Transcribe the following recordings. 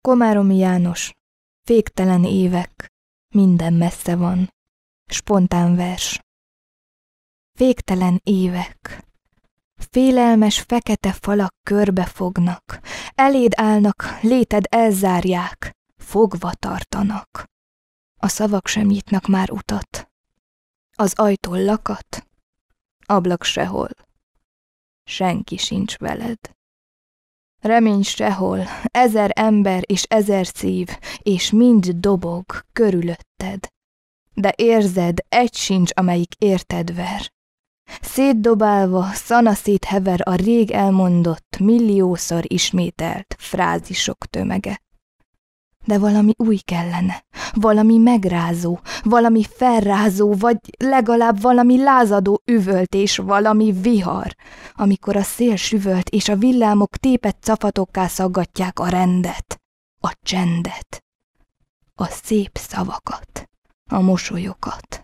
Komáromi János, féktelen évek, minden messze van. Spontán vers. Féktelen évek. Félelmes fekete falak körbefognak, eléd állnak, léted elzárják, fogva tartanak. A szavak sem nyitnak már utat. Az ajtón lakat, ablak sehol. Senki sincs veled. Remény sehol, 1000 ember és 1000 szív, és mind dobog körülötted. De érzed, egy sincs, amelyik érted ver. Szétdobálva, szanaszét hever a rég elmondott, milliószor ismételt frázisok tömege. De valami új kellene, valami megrázó, valami felrázó, vagy legalább valami lázadó üvöltés, valami vihar, amikor a szél süvölt, és a villámok tépett cafatokká szaggatják a rendet, a csendet, a szép szavakat, a mosolyokat.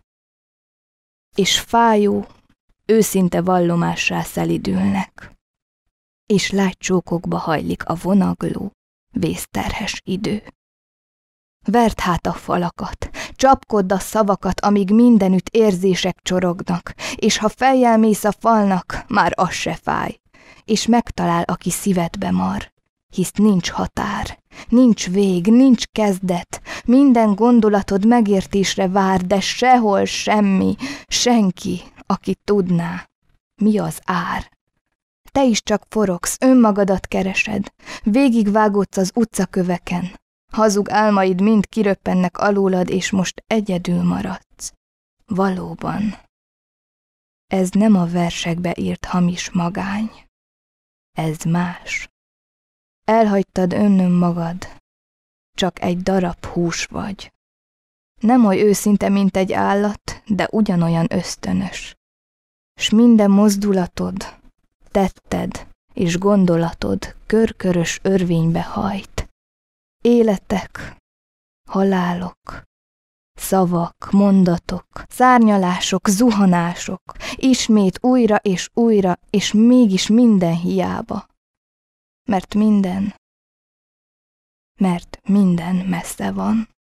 És fájó, őszinte vallomássá szelidülnek, és lágy csókokba hajlik a vonagló, vészterhes idő. Verd hát a falakat, csapkodd a szavakat, amíg mindenütt érzések csorognak, és ha fejjel mész a falnak, már az se fáj, és megtalál, aki szívedbe mar, hisz nincs határ, nincs vég, nincs kezdet, minden gondolatod megértésre vár, de sehol semmi, senki, aki tudná, mi az ár. Te is csak forogsz, önmagadat keresed, végigvágódsz az utcaköveken, hazug álmaid mind kiröppennek alólad, és most egyedül maradsz. Valóban. Ez nem a versekbe írt hamis magány. Ez más. Elhagytad magad, csak egy darab hús vagy. Nem oly őszinte, mint egy állat, de ugyanolyan ösztönös. S minden mozdulatod, tetted és gondolatod körkörös örvénybe hajt. Életek, halálok, szavak, mondatok, szárnyalások, zuhanások, ismét újra, és mégis minden hiába. Mert minden messze van.